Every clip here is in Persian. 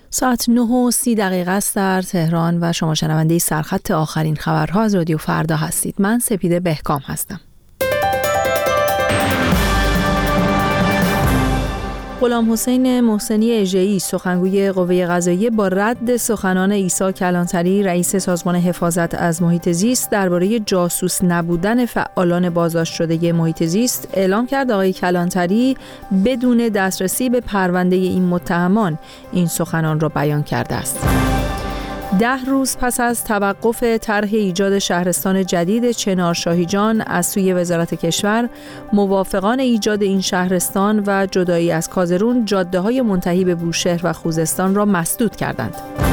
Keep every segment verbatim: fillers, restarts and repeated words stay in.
ساعت نه و سی دقیقه است در تهران و شما شنونده سرخط آخرین خبرها از رادیو فردا هستید. من سپیده بهکام هستم. غلام حسین محسنی اژه‌ای سخنگوی قوه قضاییه با رد سخنان عیسی کلانتری رئیس سازمان حفاظت از محیط زیست درباره جاسوس نبودن فعالان بازداشت شده محیط زیست اعلام کرد آقای کلانتری بدون دسترسی به پرونده این متهمان این سخنان را بیان کرده است. ده روز پس از توقف طرح ایجاد شهرستان جدید چنار شاهیجان از سوی وزارت کشور، موافقان ایجاد این شهرستان و جدایی از کازرون جاده‌های منتهی به بوشهر و خوزستان را مسدود کردند.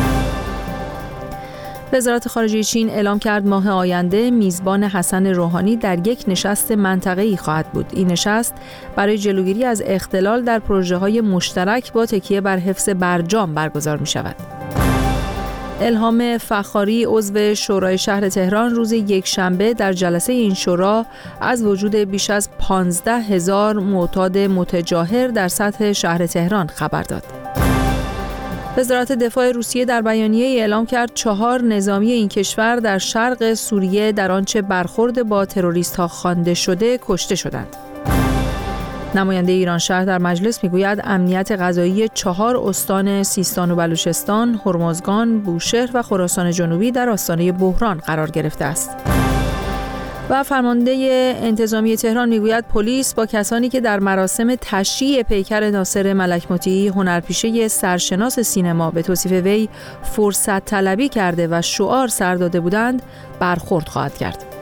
وزارت خارجه چین اعلام کرد ماه آینده میزبان حسن روحانی در یک نشست منطقه‌ای خواهد بود. این نشست برای جلوگیری از اختلال در پروژه‌های مشترک با تکیه بر حفظ برجام برگزار می‌شود. الهام فخاری عضو شورای شهر تهران روز یکشنبه در جلسه این شورا از وجود بیش از پانزده هزار معتاد متجاهر در سطح شهر تهران خبر داد. وزارت دفاع روسیه در بیانیه اعلام کرد چهار نظامی این کشور در شرق سوریه در آنچه برخورد با تروریست‌ها خوانده شده کشته شدند. نماینده ایران شهر در مجلس میگوید امنیت غذایی چهار استان سیستان و بلوچستان، هرمزگان، بوشهر و خراسان جنوبی در آستانه بحران قرار گرفته است. و فرمانده انتظامی تهران میگوید پلیس با کسانی که در مراسم تشییع پیکر ناصر ملک مطیعی هنرپیشه سرشناس سینما به توصیف وی فرصت طلبی کرده و شعار سر داده بودند برخورد خواهد کرد.